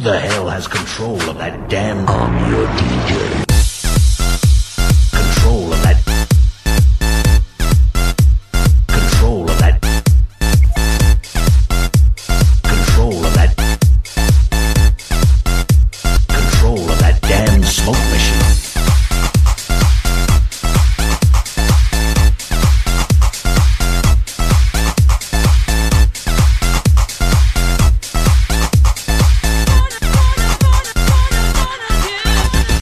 the hell has control of that damn... I'm your DJ.